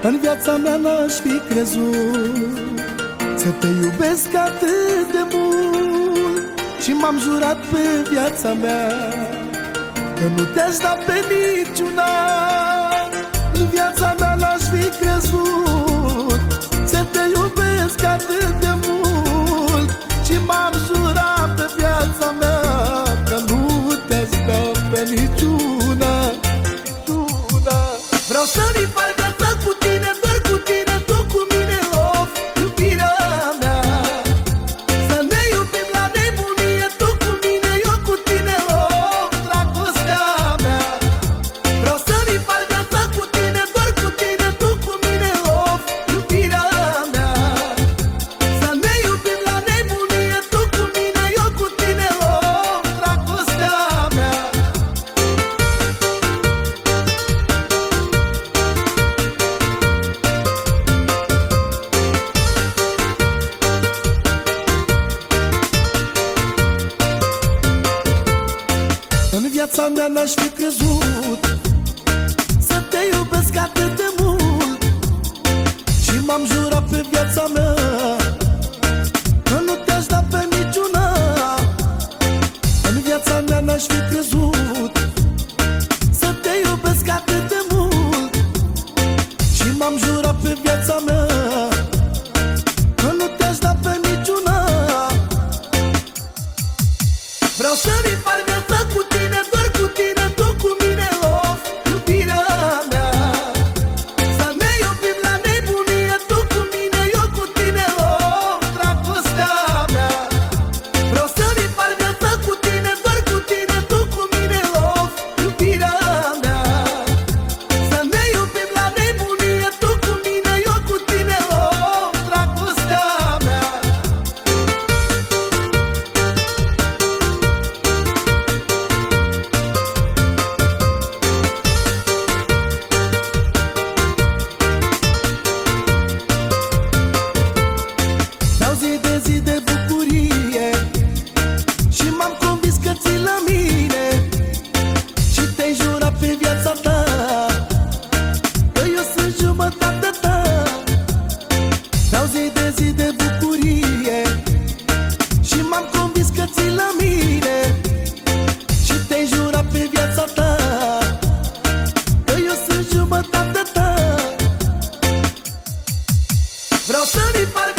În viața mea n-aș fi crezut să te iubesc atât de mult. Și m-am jurat pe viața mea că nu te-aș da pe niciuna. În viața mea n-aș fi crezut să te iubesc atât de mult. Și m-am jurat pe viața mea că nu te-aș da pe niciuna. Vreau să-mi fac viața cu tine, doar cu tine, tu cu mine, of, iubirea mea. Să ne iubim la nebunie, tu cu mine, eu cu tine, of, dragostea mea. Vreau să-mi fac viața cu tine, doar cu tine, tu cu mine, of, iubirea mea. Să ne iubim la nebunie, tu cu mine, eu cu tine, of, dragostea mea. În viața mea n-aș fi crezut să te iubesc atât de mult. Și m-am jurat pe viața mea că nu te-aș da pe niciuna. În viața mea n-aș fi crezut să te iubesc atât de mult. Și m-am jurat pe viața mea că nu te-aș da pe niciuna. Vreau să-mi fac viața cu tine, doar cu tine, tu cu mine, of, iubirea mea. Să ne iubim la nebunie, tu cu mine, eu cu tine, of, dragostea mea. Vreau să-mi fac viața cu tine, doar cu tine, tu cu mine, of, iubirea mea. Să ne iubim la nebunie, tu cu mine, eu cu tine, of, dragostea mea. Dau zi de zi de bucurie și m-am convins că ții la mine. Și te-ai jurat pe viața ta că eu sunt jumătatea ta. Dau zi de zi de bucurie și m-am convins că ții la mine. Și te-ai jurat pe viața ta că eu sunt jumătatea ta. Vreau să-mi fac